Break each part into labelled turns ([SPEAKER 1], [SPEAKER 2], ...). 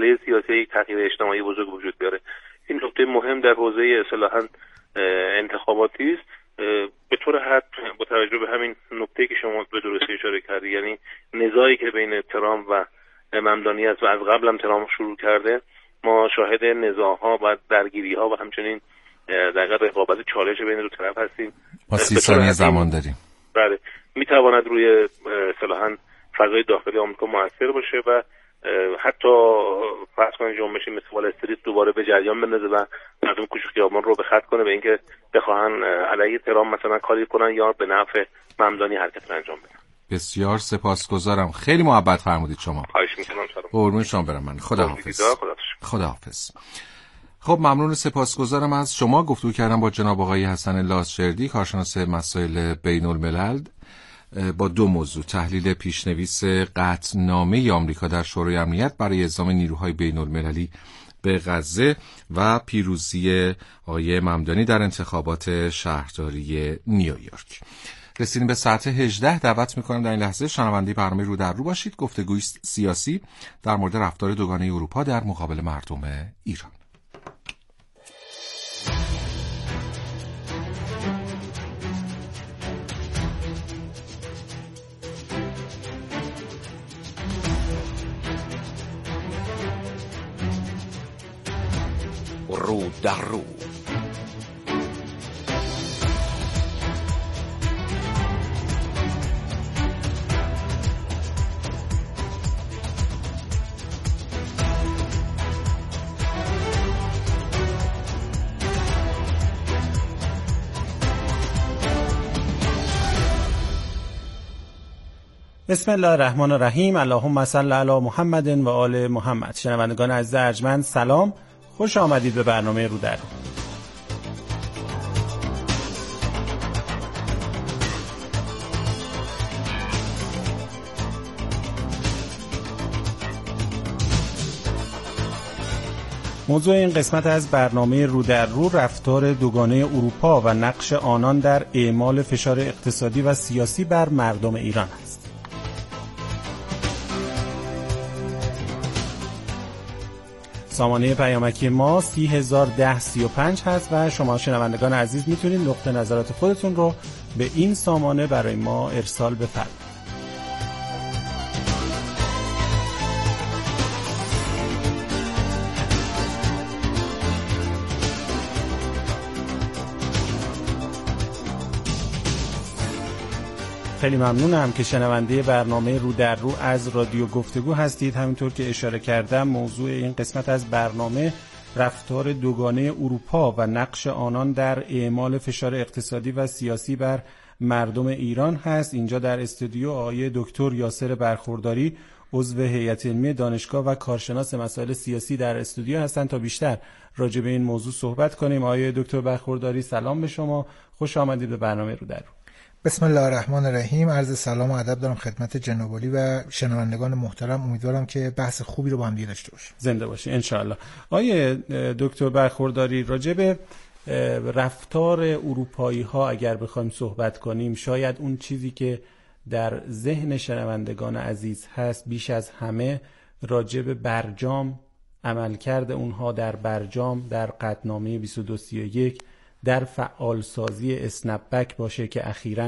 [SPEAKER 1] مسئله سیاسی یک تغییر اجتماعی بزرگ وجود بیاره. این نکته مهم در حوزه اصطلاحاً انتخاباتی است. به طور حد با توجه به همین نکته که شما به درستی اشاره کردید، یعنی نزاعی که بین ترامپ و ممدانی است و از قبل هم ترامپ شروع کرده، ما شاهد نزاع‌ها و درگیری‌ها و همچنین در واقع رقابت چالش بین دو طرف هستیم.
[SPEAKER 2] ما 30 ثانیه زمان داریم.
[SPEAKER 1] بله، میتواند روی اصطلاحاً فضای داخلی آمریکا موثر باشه و حتی فرض کنید جنبشی مثل وال استریت دوباره به جریان بندازه و مردم کوچه خیابان رو به خط کنه به اینکه بخواهن علیه ترامپ مثلا کاری کنن یا به نفع ممدانی حرکت انجام بدن.
[SPEAKER 2] بسیار سپاسگزارم، خیلی محبت فرمودید شما.
[SPEAKER 1] خواهش می‌کنم.
[SPEAKER 2] قربون شما برم. من خداحافظ. خب ممنون، سپاسگزارم از شما. گفتگو کردم با جناب آقای حسن لازشردی، کارشناس مسائل بین‌الملل، با دو موضوع: تحلیل پیشنویس قطعنامه آمریکا در شورای امنیت برای اعزام نیروهای بین‌المللی به غزه و پیروزی آقای ممدانی در انتخابات شهرداری نیویورک. رسیدیم به ساعت 18. دعوت می‌کنم در این لحظه شنونده برنامه رو در رو باشید. گفتگوی سیاسی در مورد رفتار دوگانه اروپا در مقابل مردم ایران.
[SPEAKER 3] رو در رو.
[SPEAKER 4] بسم الله الرحمن الرحیم. اللهم صل علی محمد و آل محمد. شنوندگان عزیز ارجمند سلام، خوش آمدید به برنامه رو در رو. موضوع این قسمت از برنامه رو در رو رفتار دوگانه اروپا و نقش آنان در اعمال فشار اقتصادی و سیاسی بر مردم ایران است. سامانه پیامکی ما 301035 هست و شما شنوندگان عزیز میتونید نقطه نظرات خودتون رو به این سامانه برای ما ارسال بفرمایید. خیلی ممنونم که شنونده برنامه رو در رو از رادیو گفتگو هستید. همینطور که اشاره کردم موضوع این قسمت از برنامه رفتار دوگانه اروپا و نقش آنان در اعمال فشار اقتصادی و سیاسی بر مردم ایران هست. اینجا در استودیو آقای دکتر یاسر برخورداری، عضو هیئت علمی دانشگاه و کارشناس مسائل سیاسی در استودیو هستند تا بیشتر راجع به این موضوع صحبت کنیم. آقای دکتر برخورداری سلام به شما، خوش آمدید به برنامه رو در رو.
[SPEAKER 5] بسم الله الرحمن الرحیم. عرض سلام و ادب دارم خدمت جناب عالی و شنوندگان محترم. امیدوارم که بحث خوبی رو با هم داشته باشیم.
[SPEAKER 4] زنده باشی ان شاء الله. آقای دکتر برخورداری، راجع به رفتار اروپایی ها اگر بخوایم صحبت کنیم، شاید اون چیزی که در ذهن شنوندگان عزیز هست بیش از همه راجع به برجام، عملکرد اونها در برجام، در قطعنامه 2231، در فعالسازی اسنپ بک باشه که اخیراً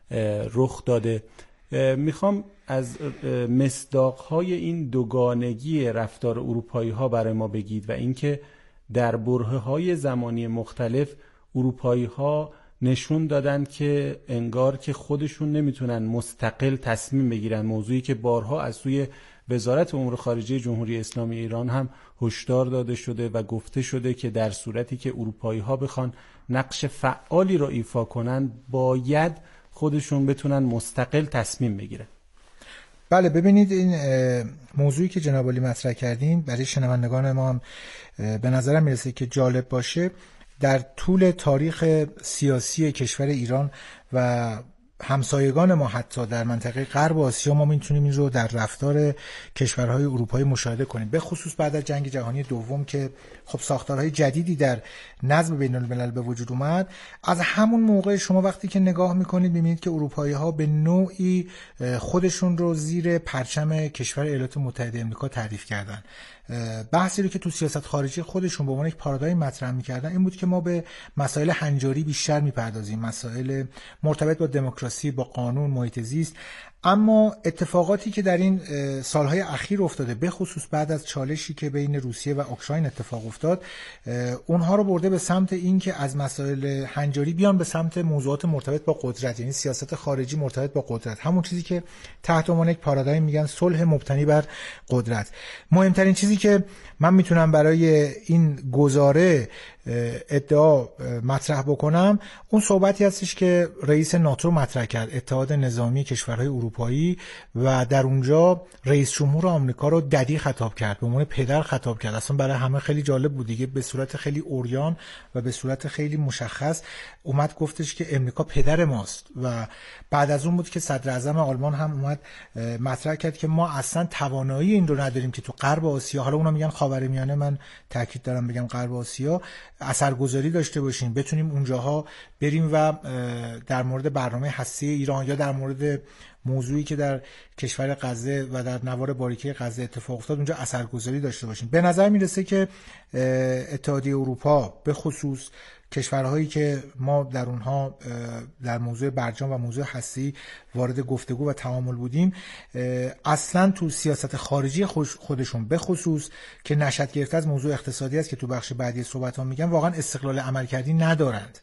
[SPEAKER 4] رخ داده. میخوام از مصداق‌های این دوگانگی رفتار اروپایی‌ها برای ما بگید و اینکه در برهه‌های زمانی مختلف اروپایی‌ها نشون دادن که انگار که خودشون نمیتونن مستقل تصمیم بگیرن، موضوعی که بارها از سوی وزارت امور خارجه جمهوری اسلامی ایران هم هشدار داده شده و گفته شده که در صورتی که اروپایی‌ها بخوان نقش فعالی را ایفا کنن باید خودشون بتونن مستقل تصمیم بگیرن.
[SPEAKER 5] بله، ببینید این موضوعی که جناب عالی مطرح کردین برای شنوندگان ما هم به نظرم میرسه که جالب باشه. در طول تاریخ سیاسی کشور ایران و همسایگان ما حتی در منطقه غرب آسیا ما میتونیم این رو در رفتار کشورهای اروپایی مشاهده کنیم، به خصوص بعد از جنگ جهانی دوم که خب ساختارهای جدیدی در نظم بین الملل به وجود اومد. از همون موقع شما وقتی که نگاه میکنید میبینید که اروپایی ها به نوعی خودشون رو زیر پرچم کشور ایالات متحده آمریکا تعریف کردن. بحثی رو که تو سیاست خارجی خودشون به عنوان یک پارادایم مطرح می‌کردن این بود که ما به مسائل هنجاری بیشتر می‌پردازیم، مسائل مرتبط با دموکراسی، با قانون، محیط زیست. اما اتفاقاتی که در این سالهای اخیر افتاده، به خصوص بعد از چالشی که بین روسیه و اوکراین اتفاق افتاد، اونها رو برده به سمت این که از مسائل هنجاری بیان به سمت موضوعات مرتبط با قدرت، یعنی سیاست خارجی مرتبط با قدرت، همون چیزی که تحت عنوان یک پارادایم میگن صلح مبتنی بر قدرت. مهمترین چیزی که من میتونم برای این گزاره ادعا مطرح بکنم اون صحبتی هستش که رئیس ناتو مطرح کرد، اتحاد نظامی کشورهای اروپایی، و در اونجا رئیس جمهور آمریکا رو ددی خطاب کرد، به عنوان پدر خطاب کرد. اصلا برای همه خیلی جالب بود دیگه، به صورت خیلی عریان و به صورت خیلی مشخص اومد گفتش که امریکا پدر ماست. و بعد از اون بود که صدر اعظم آلمان هم اومد مطرح کرد که ما اصلا توانایی این رو نداریم که تو غرب آسیا، حالا اونا میگن خاورمیانه، من تاکید دارم بگم غرب آسیا، اثرگذاری داشته باشیم، بتونیم اونجاها بریم و در مورد برنامه هسته ایران یا در مورد موضوعی که در کشور غزه و در نوار باریکه غزه اتفاق افتاد اونجا اثرگذاری داشته باشیم. به نظر میرسه که اتحادیه اروپا به خصوص کشورهایی که ما در اونها در موضوع برجام و موضوع هستی وارد گفتگو و تعامل بودیم، اصلا تو سیاست خارجی خودشون به خصوص که نشأت گرفته از موضوع اقتصادی است که تو بخش بعدی صحبت‌ها میگم، واقعا استقلال عملکردی ندارند.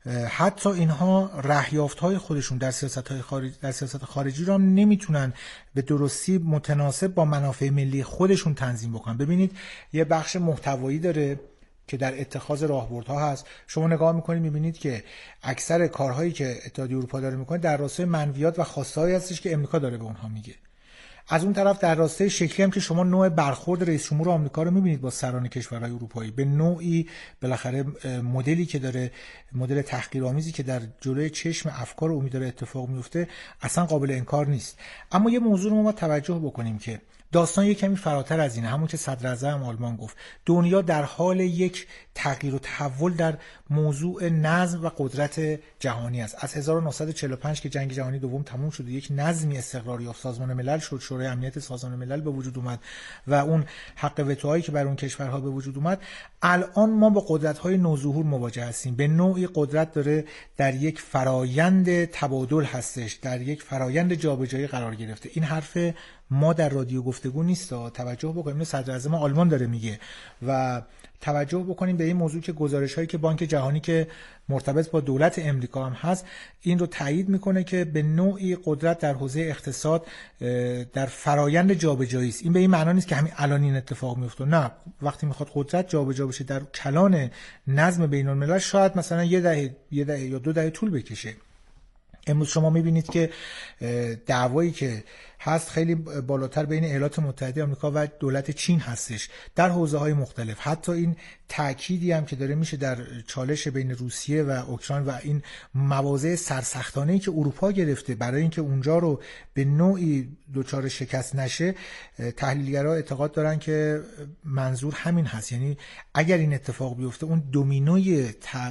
[SPEAKER 5] حتی اینها رهیافت‌های خودشون در سیاست خارجی رو هم نمیتونن به درستی متناسب با منافع ملی خودشون تنظیم بکنن. ببینید یه بخش محتوایی داره که در اتخاذ راهبردها هست. شما نگاه میکنید میبینید که اکثر کارهایی که اتحادیه اروپا داره میکنه در راستای منویات و خواستهایی هستش که امریکا داره به اونها میگه. از اون طرف در راستای شکلی هم که شما نوع برخورد رئیس جمهور آمریکا رو میبینید با سران کشورهای اروپایی، به نوعی بالاخره مدلی که داره، مدل تحقیرآمیزی که در جلوی چشم افکار عمومی داره اتفاق میفته، اصلا قابل انکار نیست. اما یه موضوع رو ما توجه بکنیم که داستان یک کمی فراتر از اینه. همون که صدر اعظم آلمان گفت، دنیا در حال یک تغییر و تحول در موضوع نظم و قدرت جهانی است. از 1945 که جنگ جهانی دوم تموم شد، یک نظمی استقرار یافت، سازمان ملل شد، شورای امنیت سازمان ملل به وجود اومد و اون حق وتوهایی که بر اون کشورها به وجود اومد، الان ما با قدرت‌های نوظهور مواجه هستیم. به نوعی قدرت داره در یک فرایند تبادل هستش، در یک فرایند جابجایی قرار گرفته. این حرف ما در رادیو گفتگو نیست، توجه بکنیم. صدر اعظم آلمان داره میگه و توجه بکنیم به این موضوع که گزارش‌هایی که بانک جهانی که مرتبط با دولت امریکا هم هست این رو تایید میکنه که به نوعی قدرت در حوزه اقتصاد در فرایند جابجایی است. این به این معنی نیست که همین الان این اتفاق میفته، نه. وقتی میخواد قدرت جابجا بشه در کلان نظم بین‌الملل شاید مثلا یه دهه یا 2 دهه طول بکشه. امروز شما میبینید که دعوایی که هست خیلی بالاتر بین ایالات متحده آمریکا و دولت چین هستش در حوزه‌های مختلف. حتی این تأکیدی هم که داره میشه در چالش بین روسیه و اوکراین و این مواضع سرسختانه‌ای که اروپا گرفته برای اینکه اونجا رو به نوعی دچار شکست نشه، تحلیلگرها اعتقاد دارن که منظور همین هست. یعنی اگر این اتفاق بیفته، اون دومینوی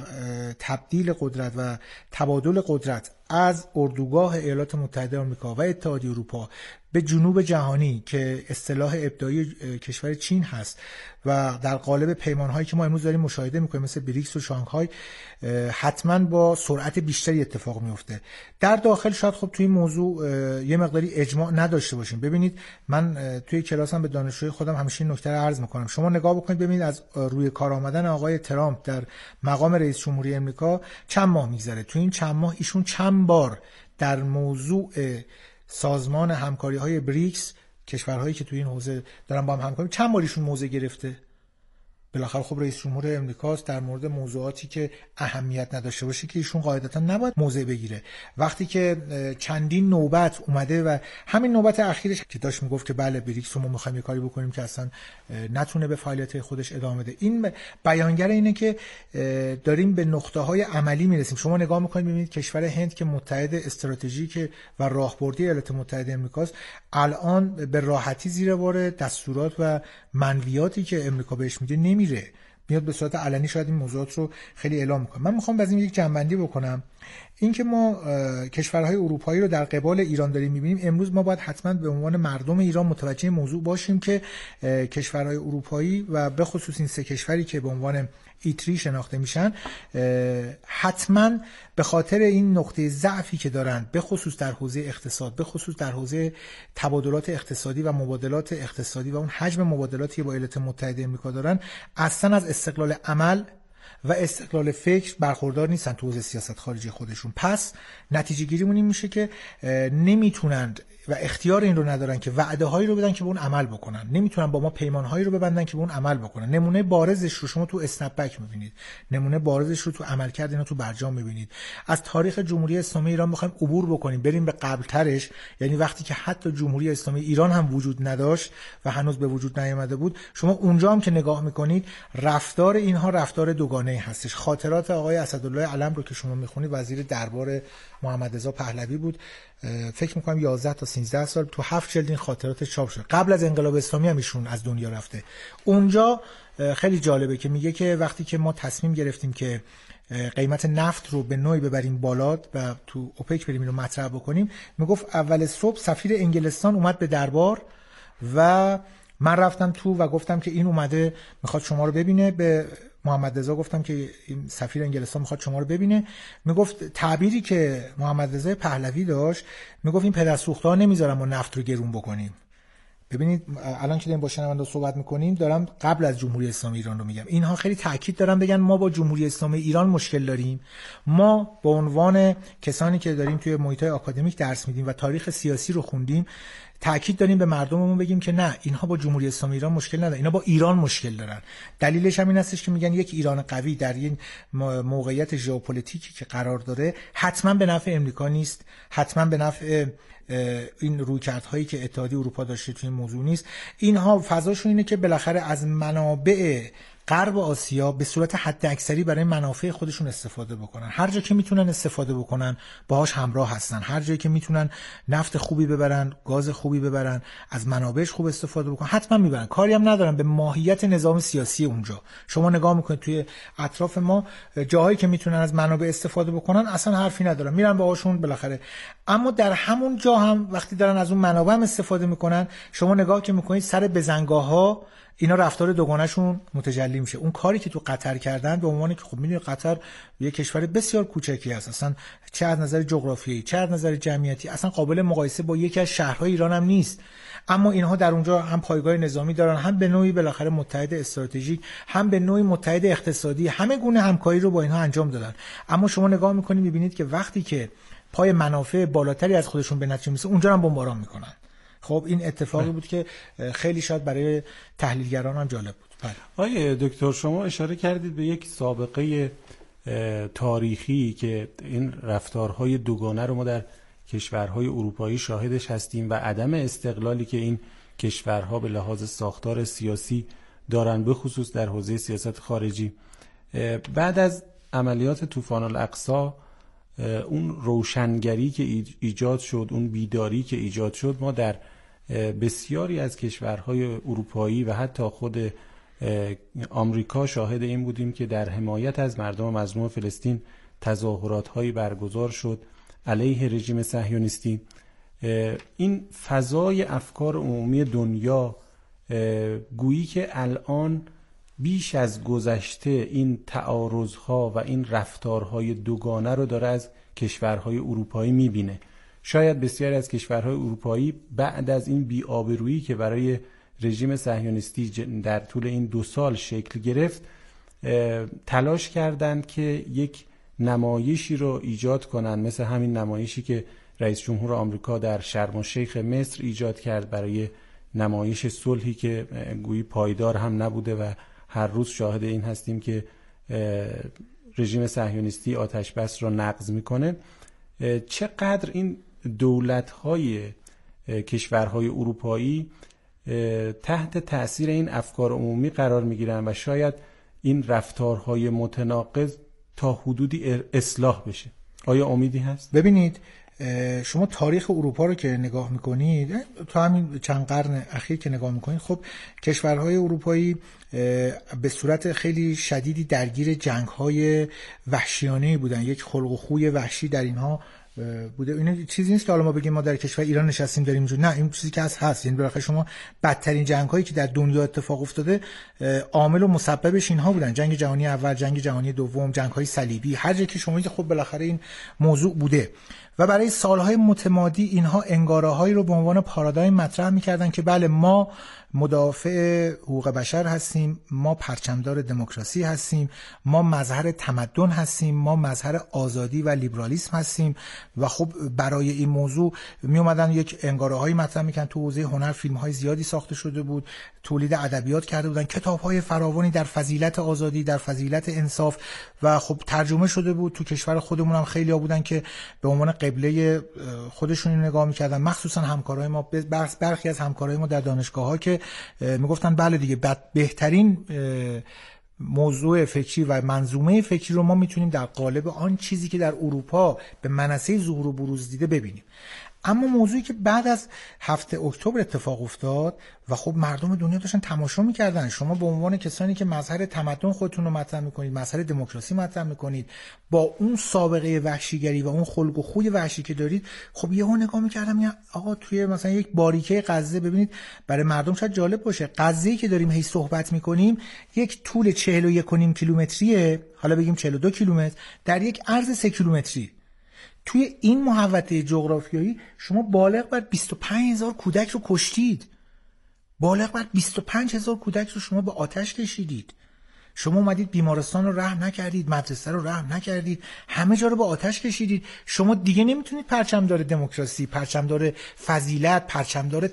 [SPEAKER 5] تبدیل قدرت و تبادل قدرت از اردوگاه ایالات متحده آمریکا و اتحادیه اروپا به جنوب جهانی که اصطلاح ابداعی کشور چین هست و در قالب پیمان‌هایی که ما امروز داریم مشاهده می‌کنیم مثل بریکس و شانگهای، حتما با سرعت بیشتری اتفاق میفته. در داخل شاید خب توی این موضوع یه مقداری اجماع نداشته باشیم. ببینید من توی کلاسم به دانشجوی خودم همیشه این نکته رو عرض می‌کنم. شما نگاه بکنید ببینید از روی کار آمدن آقای ترامپ در مقام رئیس جمهوری آمریکا چند ماه می‌گذره. توی این چند ماه ایشون چند بار در موضوع سازمان همکاری‌های بریکس، کشورهایی که توی این حوزه دارن با هم همکاری، چند بار ایشون موضع گرفته. بالاخره خب رئیس جمهور امریکاست، در مورد موضوعاتی که اهمیت نداشته باشه که ایشون قاعدتا نباید موضع بگیره. وقتی که چندین نوبت اومده و همین نوبت اخیرش که داشت میگفت که بله بریکس رو ما می‌خوایم کاری بکنیم که اصلا نتونه به فعالیت خودش ادامه بده، این بیانگر اینه که داریم به نقطه‌های عملی میرسیم. شما نگاه می‌کنید می‌بینید کشور هند که متحد استراتژیک و راهبردی ایالات متحده آمریکاست، الان به راحتی زیر بار دستورات و منویاتی که امریکا بهش میده میاد به صورت علنی شاید این موضوعات رو خیلی اعلام میکنه. من میخوام باز این یک جنبندی بکنم. این که ما کشورهای اروپایی رو در قبال ایران داریم می‌بینیم، امروز ما باید حتما به عنوان مردم ایران متوجه موضوع باشیم که کشورهای اروپایی و به خصوص این 3 کشوری که به عنوان ایتری شناخته میشن حتما به خاطر این نقطه ضعفی که دارن، به خصوص در حوزه اقتصاد، به خصوص در حوزه تبادلات اقتصادی و مبادلات اقتصادی و اون حجم مبادلاتی با ایالات متحده آمریکا دارن، اصلا از استقلال عمل و استقلال فکر برخوردار نیستن تو حوزه سیاست خارجی خودشون. پس نتیجه گیریمون این میشه که نمیتونند و اختیار این رو ندارن که وعده هایی رو بدن که به اون عمل بکنن، نمیتونن با ما پیمان هایی رو ببندن که به اون عمل بکنن. نمونه بارزش رو شما تو اسنپ بک میبینید، نمونه بارزش رو تو عملکرد اینا تو برجام میبینید. از تاریخ جمهوری اسلامی ایران بخوایم عبور بکنیم بریم به قبل ترش، یعنی وقتی که حتی جمهوری اسلامی ایران هم وجود نداشت و هنوز به وجود نیامده بود، شما اونجا هم که نگاه میکنید رفتار اینها رفتار دوگانه‌ای هستش. خاطرات آقای اسدالله علم رو که شما میخونید، وزیر دربار محمد رضا پهلوی بود، فکر میکنم 11 تا 13 سال تو 7 جلد این خاطرات چاپ شده. قبل از انقلاب اسلامی هم ایشون از دنیا رفته. اونجا خیلی جالبه که میگه که وقتی که ما تصمیم گرفتیم که قیمت نفت رو به نوعی ببریم بالا و تو اوپک بریم اینو مطرح بکنیم، میگفت اول صبح سفیر انگلستان اومد به دربار و من رفتم تو و گفتم که این اومده میخواد شما رو ببینه. به محمد رضا گفتم که این سفیر انگلستان میخواد شما رو ببینه. میگفت تعبیری که محمد رضا پهلوی داشت، میگفت این پدرسوخته‌ها نمیذارن ما نفت رو گرون بکنیم. ببینید الان که داریم با شنونده صحبت میکنیم، دارم قبل از جمهوری اسلامی ایران رو میگم. اینها خیلی تاکید دارن بگن ما با جمهوری اسلامی ایران مشکل داریم. ما به عنوان کسانی که داریم توی محیط‌های آکادمیک درس میدیم و تاریخ سیاسی رو خوندیم، تاکید داریم به مردممون بگیم که نه، اینها با جمهوری اسلامی ایران مشکل ندارن، اینا با ایران مشکل دارن. دلیلش هم این هستش که میگن یک ایران قوی در این موقعیت ژئوپلیتیکی که قرار داره حتما به نفع امریکا نیست، حتما به نفع این رویکردهایی که اتحادیه اروپا داشته توی این موضوع نیست. اینها فضاشون اینه که بالاخره از منابع غرب آسیا به صورت حد اکثری برای منافع خودشون استفاده بکنن. هر جا که میتونن استفاده بکنن باهاش همراه هستن. هر جایی که میتونن نفت خوبی ببرن، گاز خوبی ببرن، از منابعش خوب استفاده بکنن، حتما میبرن. کاری هم ندارن به ماهیت نظام سیاسی اونجا. شما نگاه میکنید توی اطراف ما جاهایی که میتونن از منابع استفاده بکنن اصلا حرفی ندارن، میرن باهاشون بالاخره. اما در همون جا هم وقتی دارن از اون منابع هم استفاده میکنن، شما نگاه که میکنید سر بزنگاه‌ها اینا رفتار دوگانه‌شون متجلی میشه. اون کاری که تو قطر کردن به عنوان که خب میدونید قطر یه کشور بسیار کوچکی است، اصلا چه از نظر جغرافیایی چه از نظر جمعیتی اصلا قابل مقایسه با یکی از شهرهای ایران هم نیست. اما اینها در اونجا هم پایگاه نظامی دارن، هم به نوعی بالاخره متحد استراتژیک، هم به نوعی متحد اقتصادی، همه گونه همکاری رو با اینها انجام دادن. اما شما نگاه میکنید میبینید که وقتی که پای منافع بالاتری از خودشون به نتیجه میرسه اونجا هم بمباران میکنن. خب این اتفاقی بود که خیلی شاید برای تحلیلگران هم جالب بود.
[SPEAKER 4] آقای دکتر شما اشاره کردید به یک سابقه تاریخی که این رفتارهای دوگانه رو ما در کشورهای اروپایی شاهدش هستیم و عدم استقلالی که این کشورها به لحاظ ساختار سیاسی دارن، به خصوص در حوزه سیاست خارجی. بعد از عملیات طوفان الاقصی اون روشنگری که ایجاد شد، اون بیداری که ایجاد شد، ما در بسیاری از کشورهای اروپایی و حتی خود آمریکا شاهد این بودیم که در حمایت از مردم مظلوم فلسطین تظاهرات‌هایی برگزار شد علیه رژیم صهیونیستی. این فضای افکار عمومی دنیا گویی که الان بیش از گذشته این تعارض‌ها و این رفتارهای دوگانه رو داره از کشورهای اروپایی می‌بینه. شاید بسیاری از کشورهای اروپایی بعد از این بی‌آبرویی که برای رژیم صهیونیستی در طول این 2 سال شکل گرفت، تلاش کردند که یک نمایشی رو ایجاد کنن، مثل همین نمایشی که رئیس جمهور آمریکا در شرم الشیخ مصر ایجاد کرد برای نمایش صلحی که گویی پایدار هم نبوده و هر روز شاهد این هستیم که رژیم صهیونیستی آتش بس را نقض میکنه. چقدر این دولت‌های کشورهای اروپایی تحت تأثیر این افکار عمومی قرار میگیرن و شاید این رفتارهای متناقض تا حدودی اصلاح بشه. آیا امیدی هست؟
[SPEAKER 5] ببینید شما تاریخ اروپا رو که نگاه میکنید، تا همین چند قرن اخیر که نگاه میکنید، خب کشورهای اروپایی به صورت خیلی شدیدی درگیر جنگ‌های وحشیانه‌ای بودن. یک خلق و خوی وحشی در اینها بوده. این چیزی نیست که حالا ما بگیم ما در کشور ایران نشستیم داریم اینجوری، نه، این چیزی که هست. یعنی بالاخره شما بدترین جنگ‌هایی که در دنیا اتفاق افتاده عامل و مسببش اینها بودن: جنگ جهانی اول، جنگ جهانی دوم، جنگ‌های صلیبی، هر جایی که شما خب بالاخره این موضوع بوده. و برای سالهای متمادی اینها انگاره‌هایی رو به عنوان پارادایم مطرح می‌کردن که بله، ما مدافع حقوق بشر هستیم، ما پرچمدار دموکراسی هستیم، ما مظهر تمدن هستیم، ما مظهر آزادی و لیبرالیسم هستیم. و خب برای این موضوع می اومدن یک انگاره‌هایی مطرح می‌کردن. تو حوزه هنر فیلم‌های زیادی ساخته شده بود، تولید ادبیات کرده بودن، کتاب‌های فراوانی در فضیلت آزادی، در فضیلت انصاف، و خب ترجمه شده بود. تو کشور خودمون هم خیلی‌ها بودن که به عنوان قبله خودشون نگاه می‌کردن، مخصوصا همکارای ما، برخی از همکارای ما در دانشگاه‌ها که میگفتن بله دیگه، بهترین موضوع فکری و منظومه فکری رو ما میتونیم در قالب آن چیزی که در اروپا به منصه ظهور و بروز دیده ببینیم. اما موضوعی که بعد از 7 اکتبر اتفاق افتاد و خب مردم دنیا داشتن تماشا می‌کردن، شما به عنوان کسانی که مظهر تمدن خودتون رو مطرح می‌کنید، مظهر دموکراسی مطرح می‌کنید، با اون سابقه وحشیگری و اون خلق و خوی وحشی که دارید، خب یهو نگاه می‌کردم میگم آقا توی مثلا یک باریکه غزه ببینید، برای مردم شاید جالب باشه، غزه‌ای که داریم هی صحبت می‌کنیم یک طول 41.5 کیلومتریه، حالا بگیم 42 کیلومتر، در یک عرض 3 کیلومتری. توی این محوطه جغرافیایی شما بالغ بر 25,000 کودک رو کشتید. بالغ بر 25,000 کودک رو شما به آتش کشیدید. شما اومدید بیمارستان رو رحم نکردید، مدرسه رو رحم نکردید، همه جا رو به آتش کشیدید. شما دیگه نمیتونید پرچمدار دموکراسی، پرچمدار فضیلت، پرچمدار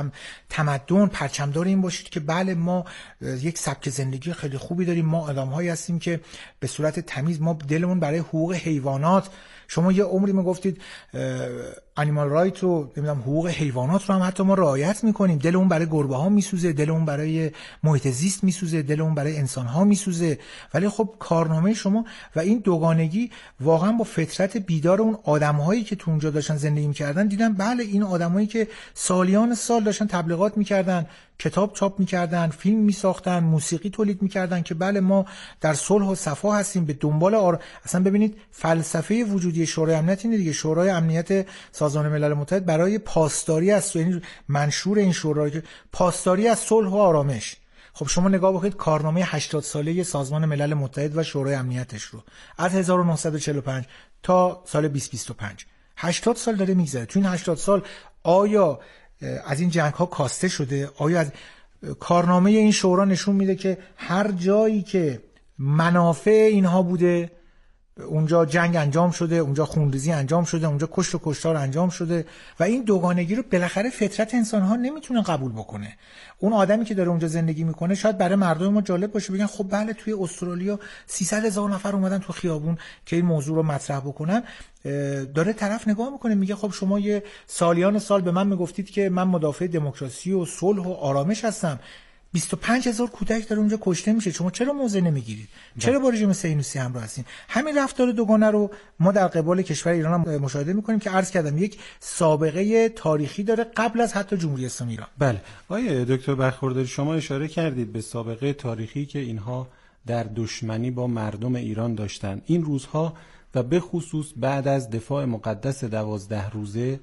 [SPEAKER 5] تمدن، پرچمدار این باشید که بله ما یک سبک زندگی خیلی خوبی داریم، ما آدم‌هایی هستیم که به صورت تمیز، ما دلمون برای حقوق حیوانات. شما یه عمری میگفتید انیمال رایت رو، نمیدونم حقوق حیوانات رو هم حتی ما رعایت میکنیم، دلمون برای گربه ها میسوزه، دلمون برای محیط زیست میسوزه، دلمون برای انسان ها میسوزه. ولی خب کارنامه شما و این دوگانگی واقعا با فطرت بیدار اون آدم‌هایی که تو اونجا داشتن زندگی می‌کردن دیدن بله، این آدمایی که سالیان سال داشتن تبلیغات می‌کردن، کتاب چاپ می‌کردن، فیلم می‌ساختن، موسیقی تولید می‌کردن که بله ما در صلح و صفا هستیم، به دنبال اصلا ببینید فلسفه وجودی شورای امنیت اینه دیگه. شورای امنیت سازمان ملل متحد برای پاسداری از منشور این شورای پاسداری از صلح و آرامش. خب شما نگاه بکنید کارنامه 80 ساله سازمان ملل متحد و شورای امنیتش رو از 1945 تا سال 2025 80 سال داره میگذره. تو این 80 سال آیا از این جنگ ها کاسته شده؟ آیا از کارنامه این شورا نشون میده که هر جایی که منافع اینها بوده اونجا جنگ انجام شده، اونجا خونریزی انجام شده، اونجا کشت و کشتار انجام شده؟ و این دوگانگی رو بالاخره فطرت انسان‌ها نمیتونه قبول بکنه. اون آدمی که داره اونجا زندگی میکنه شاید برای مردم ما جالب باشه، بگن خب بله توی استرالیا 300,000 نفر اومدن تو خیابون که این موضوع رو مطرح بکنن. داره طرف نگاه میکنه میگه خب شما یه سالیان سال به من میگفتید که من مدافع دموکراسی و صلح و آرامش هستم، 25,000 کودک داره اونجا کشته میشه، شما چرا موضع نمیگیرید؟ چرا با رژیم صهیونیستی همراه هستین؟ همین رفتار دوگانه رو ما در قبال کشور ایران هم مشاهده میکنیم که عرض کردم یک سابقه تاریخی داره قبل از حتی جمهوری اسلامی ایران.
[SPEAKER 4] بله آقای دکتر برخورداری، شما اشاره کردید به سابقه تاریخی که اینها در دشمنی با مردم ایران داشتن. این روزها و به خصوص بعد از دفاع مقدس 12 روزه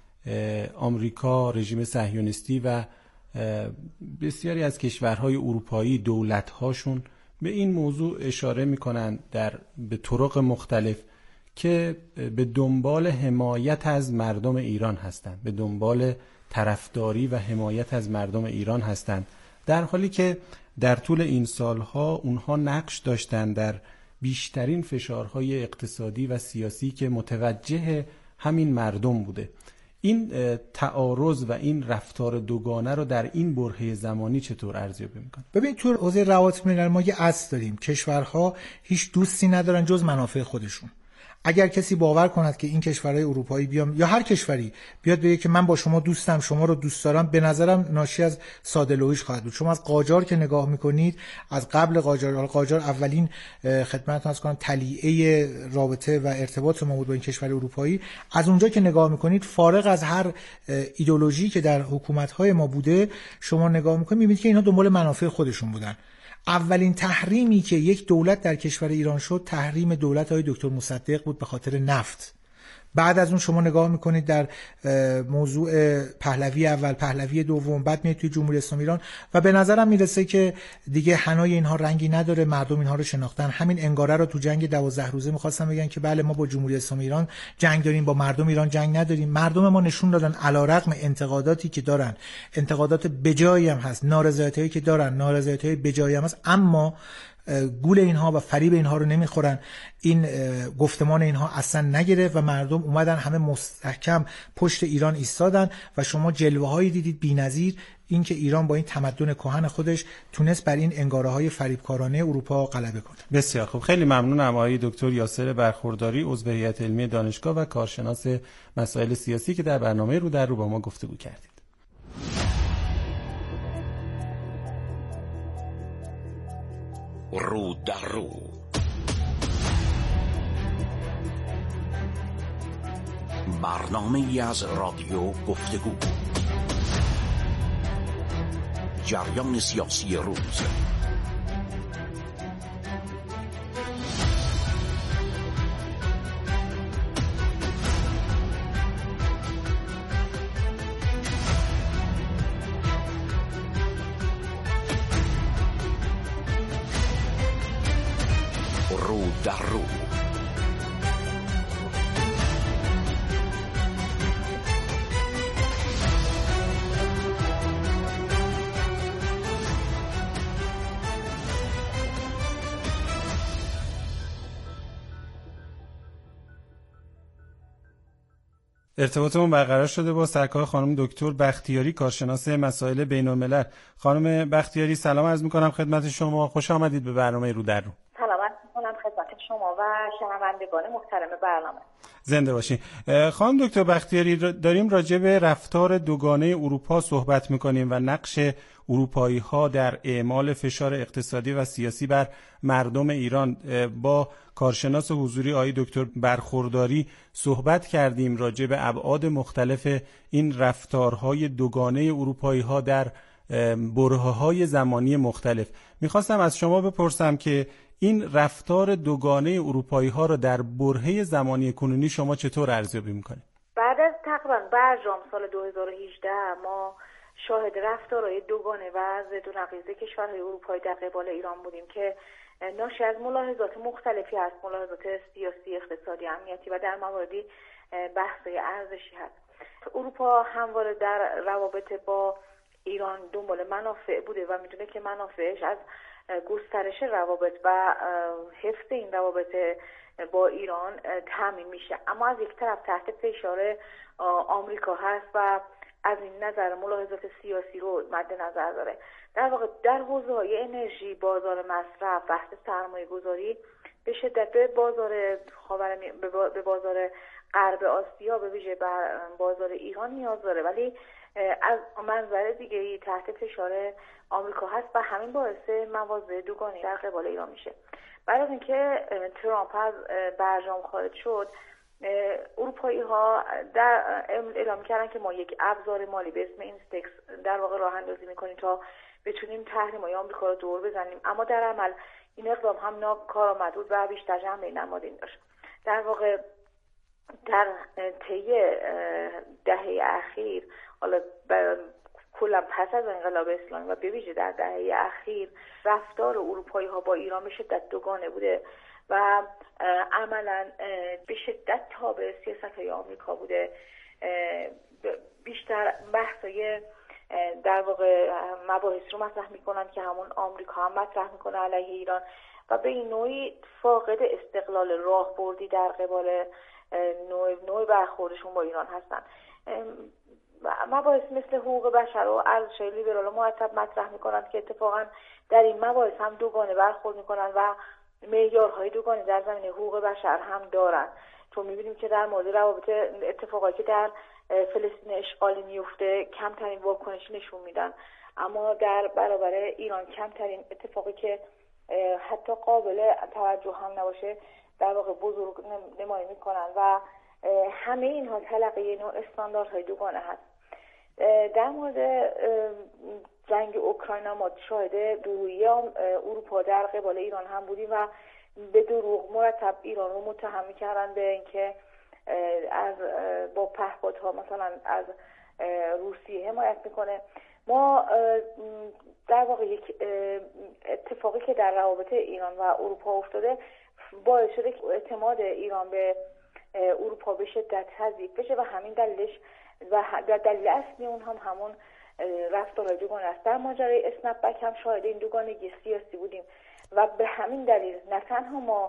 [SPEAKER 4] آمریکا، رژیم صهیونیستی و بسیاری از کشورهای اروپایی دولت‌هاشون به این موضوع اشاره می‌کنند به طرق مختلف که به دنبال حمایت از مردم ایران هستند، به دنبال طرفداری و حمایت از مردم ایران هستند، در حالی که در طول این سالها اونها نقش داشتن در بیشترین فشارهای اقتصادی و سیاسی که متوجه همین مردم بوده. این تعارض و این رفتار دوگانه رو در این برهه زمانی چطور ارزیابی می‌کنید؟
[SPEAKER 5] ببین تو حوزه روابط بین‌المللی ما یه اصل داریم، کشورها هیچ دوستی ندارن جز منافع خودشون. اگر کسی باور کند که این کشورهای اروپایی بیام یا هر کشوری بیاد بگه که من با شما دوستم، شما رو دوست دارم، به نظرم ناشی از ساده‌لوحیش خواهد بود. شما از قاجار که نگاه میکنید، از قبل قاجار اولین خدمتتون عرض کنم طلیعه رابطه و ارتباط ما بود با این کشور اروپایی، از اونجا که نگاه میکنید فارغ از هر ایدئولوژی که در حکومت‌های ما بوده، شما نگاه میکنید میبینید که اینها دنبال منافع خودشون بودن. اولین تحریمی که یک دولت در کشور ایران شد تحریم دولت های دکتر مصدق بود به خاطر نفت. بعد از اون شما نگاه میکنید در موضوع پهلوی اول، پهلوی دوم، بعد میاد توی جمهوری اسلامی ایران و به نظرم میرسه که دیگه حنای اینها رنگی نداره، مردم اینها رو شناختن. همین انگاره رو تو جنگ 12 روزه میخواستن بگن که بله ما با جمهوری اسلامی ایران جنگ داریم، با مردم ایران جنگ نداریم. مردم ما نشون دادن علیرغم انتقاداتی که دارن، انتقادات بجایی هم هست، نارضایتیایی که دارن، نارضایتیای بجایی هم هست، اما گول اینها و فریب اینها رو نمیخورن. این گفتمان اینها اصلا نگرفت و مردم اومدن همه مستحکم پشت ایران ایستادن و شما جلوه‌هایی دیدید بی‌نظیر، این که ایران با این تمدن کهن خودش تونست بر این انگاره‌های فریبکارانه اروپا غلبه کنه.
[SPEAKER 4] بسیار خوب، خیلی ممنونم آقای دکتر یاسر برخورداری، عضو هیئت علمی دانشگاه و کارشناس مسائل سیاسی که در برنامه رو در رو با ما گفتگو کردید.
[SPEAKER 3] رو در رو، برنامه‌ای از رادیو گفتگو، جریان سیاسی روز، رو در رو.
[SPEAKER 4] ارتباطمون برقرار شده با سرکار خانم دکتر بختیاری، کارشناس مسائل بین‌الملل. خانم بختیاری سلام عرض می‌کنم خدمت شما، خوش آمدید به برنامه رو در رو.
[SPEAKER 6] سلام عرض می‌کنم خدمت شما و شنوندگان محترم برنامه.
[SPEAKER 4] زنده باشین. خانم دکتر بختیاری، داریم راجع به رفتار دوگانه اروپا صحبت می‌کنیم و نقش اروپایی‌ها در اعمال فشار اقتصادی و سیاسی بر مردم ایران. با کارشناس حضوری آقای دکتر برخورداری صحبت کردیم راجع به ابعاد مختلف این رفتارهای دوگانه اروپایی‌ها در برهه‌های زمانی مختلف. می‌خواستم از شما بپرسم که این رفتار دوگانه اروپایی‌ها را در برهه زمانی کنونی شما چطور ارزیابی می‌کنید؟
[SPEAKER 6] بعد از تقریباً برجام سال 2018 ما شاهد رفتارهای دوگانه و ضد و نقیض کشورهای اروپایی در قبال ایران بودیم که ناشی از ملاحظات مختلفی هست، ملاحظات سیاسی، اقتصادی، امنیتی و در مواردی بحث‌های ارزشی هست. اروپا همواره در روابط با ایران دنبال منافع بوده و میدونه که منافعش از گسترش روابط و حفظ این روابط با ایران تامین میشه، اما از یک طرف تحت فشار آمریکا هست و از این نظر ملاحظات سیاسی رو مد نظر داره. در واقع در حوزه‌های انرژی، بازار مصرف، بحث سرمایه‌گذاری به شدت به بازار به بازار غرب آسیا، به ویژه بر بازار ایران نیاز داره، ولی از منظر دیگه‌ای تحت فشار آمریکا هست و همین باعث مواضع دوگانه در قبال ایران میشه. بعد از اینکه ترامپ از برجام خارج شد، اروپایی ها در اعلام کردن که ما یک ابزار مالی به اسم اینستکس در واقع راه اندازی میکنیم تا بتونیم تحریم‌های آمریکا رو دور بزنیم، اما در عمل این اقدام هم ناکارآمد بود و بیشتر جنبه نمادین داشت. در واقع در طی دهه اخیر، حالا کلا پس از انقلاب اسلامی و به ویژه در دهه اخیر، رفتار اروپایی ها با ایران به شدت دوگانه بوده و عملا به شدت تابع سیاست‌های آمریکا بوده. بیشتر بحث‌های در واقع مباحث رو مطرح می‌کنن که همون آمریکا هم مطرح می‌کنه علیه ایران و به این نوعی فاقد استقلال راهبردی در قبال نوع برخوردشون با ایران هستن. مباحث مثل حقوق بشر و ارزش‌های لیبرال مرتب مطرح می‌کنن که اتفاقا در این مباحث هم دوگانه برخورد می‌کنن و معیارهای دوگانه در زمینه حقوق بشر هم دارن. چون می‌بینیم که در مورد روابط اتفاقاتی که در فلسطین اشغالی میفته کمترین واکنش نشون میدن، اما در برابر ایران کمترین اتفاقی که حتی قابل توجه هم نباشه در واقع بزرگ نمایی میکنن و همه اینها تلقی نوع استانداردهای دوگانه هست. در مورد جنگ اوکراین ما شاهد دورویی اروپا در قبال ایران هم بودیم و به دروغ مرتب ایران رو متهم می‌کردن به اینکه با پهپادها مثلا از روسیه حمایت میکنه. ما در واقع یک اتفاقی که در روابط ایران و اروپا افتاده باعث شده که اعتماد ایران به اروپا به شدت تضعیف بشه و همین دلیلش و دلیل اصلی اون هم همون رفتارهای دوگانه است. در ماجرای اسنپ بک هم شاهد این دوگانگی سیاسی بودیم و به همین دلیل نه تنها ما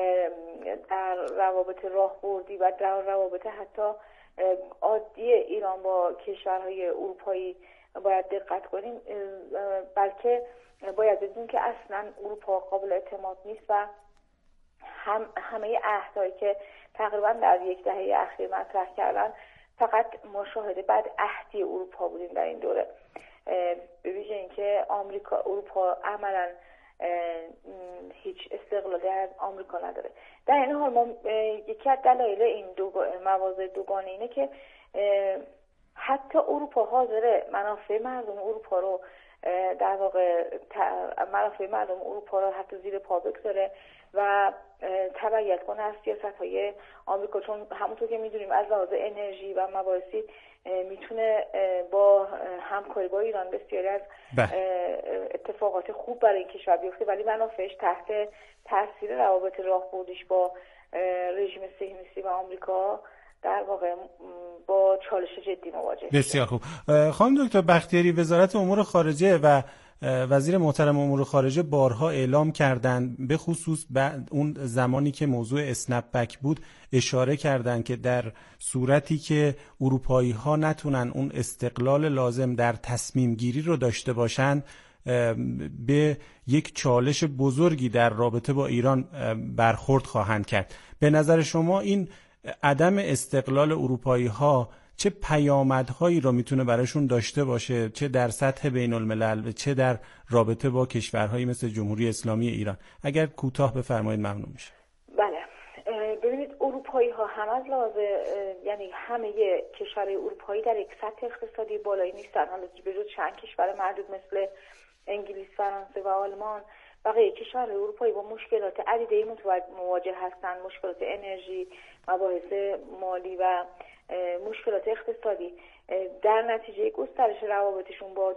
[SPEAKER 6] در روابط راهبردی و در روابط حتی عادی ایران با کشورهای اروپایی باید دقت کنیم، بلکه باید بدونیم که اصلا اروپا قابل اعتماد نیست و همه عهدهایی که تقریبا در یک دهه اخیر مطرح کردن فقط مشاهده بعد عهدی اروپا بودیم در این دوره، به ویژه اینکه اروپا عملاً هیچ استقلالی از آمریکا نداره. در این حال ما یکی از دلایل این مواضع دوگانه اینه که حتی اروپا حاضره منافع مردم اروپا رو در واقع منافع مردم اروپا رو حتی زیر پا بگذاره و تبعیت کنه از سیاست‌های آمریکا، چون همونطور که می‌دونیم از لحاظ انرژی و مباحثی میتونه با همکاری با ایران بسیاری از اتفاقات خوب برای این کشور بیفته، ولی منافعش تحت تاثیر روابط راهبردیش با رژیم صهیونیستی و آمریکا در واقع با چالش جدی مواجه.
[SPEAKER 4] بسیار خوب. خانم دکتر بختیاری، وزارت امور خارجه و وزیر محترم امور خارجه بارها اعلام کردند، به خصوص بعد اون زمانی که موضوع اسنپ بک بود اشاره کردند که در صورتی که اروپایی ها نتونن اون استقلال لازم در تصمیم گیری رو داشته باشن به یک چالش بزرگی در رابطه با ایران برخورد خواهند کرد. به نظر شما این عدم استقلال اروپایی ها چه پیامدهایی رو میتونه براشون داشته باشه، چه در سطح بین الملل و چه در رابطه با کشورهایی مثل جمهوری اسلامی ایران؟ اگر کوتاه بفرمایید ممنون میشه.
[SPEAKER 6] بله، ببینید اروپایی ها هم از لحاظ یعنی همه کشورهای اروپایی در یک سطح اقتصادی بالایی نیستن، حالا به جز چند کشور معدود مثل انگلیس، فرانسه و آلمان، بقیه کشورهای اروپایی با مشکلات عدیده‌ای مواجه هستند، مشکلات انرژی، مباحث مالی و مشکلات اقتصادی. در نتیجه گسترش روابطشون با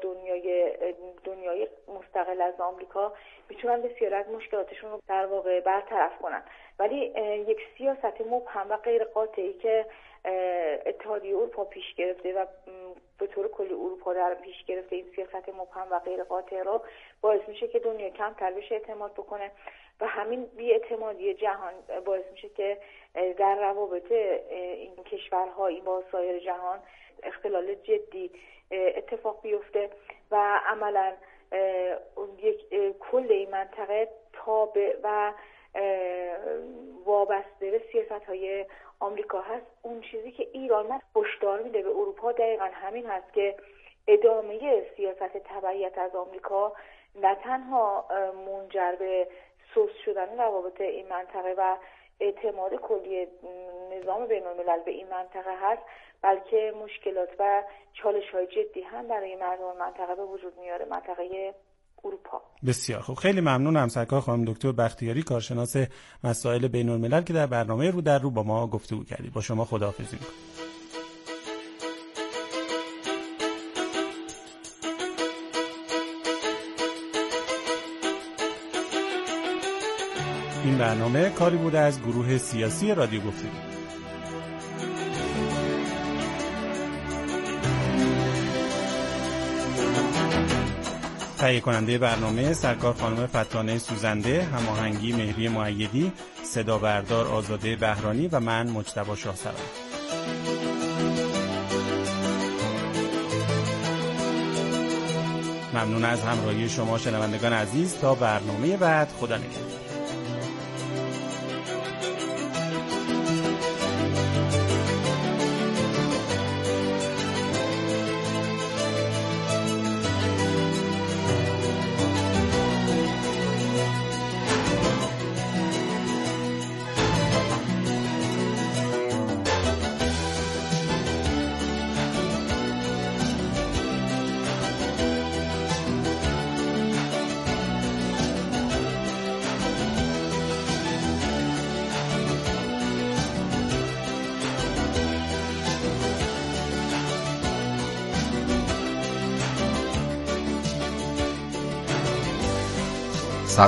[SPEAKER 6] دنیای مستقل از آمریکا میتونن بسیار از مشکلاتشون رو در واقع برطرف کنن، ولی یک سیاست مبهم و غیر قاطعی که اتحادیه اروپا پیش گرفته و به طور کلی اروپا در پیش گرفته این سیاست مبهم و غیر قاطع رو باعث میشه که دنیا کمتر بشه اعتماد بکنه و همین بی‌اعتمادی جهان باعث میشه که در روابط این کشورها با سایر جهان اختلال جدی اتفاق بیفته و عملاً یک کل این منطقه تابع و وابسته به سیاست‌های آمریکا هست. اون چیزی که ایران هشدار میده به اروپا دقیقاً همین هست که ادامه سیاست تبعیت از آمریکا نه تنها منجر به سوس شدن روابط این منطقه و اعتماد کلی نظام بین‌الملل به این منطقه هست، بلکه مشکلات و چالش‌های جدی هم برای مردم منطقه به وجود میاره، منطقه اروپا.
[SPEAKER 4] بسیار خوب، خیلی ممنونم سرکار خانم دکتر بختیاری، کارشناس مسائل بین‌الملل که در برنامه رو در رو با ما گفتگو کردید. با شما خداحافظی می‌کنم. این برنامه کاری بوده از گروه سیاسی رادیو گفتگو. تهیه کننده برنامه سرکار خانم فتانه سوزنده، هماهنگی مهری مؤیدی، صدا بردار آزاده بهرانی و من مجتبی شاهسوار. ممنون از همراهی شما شنوندگان عزیز. تا برنامه بعد، خدا نگهدار.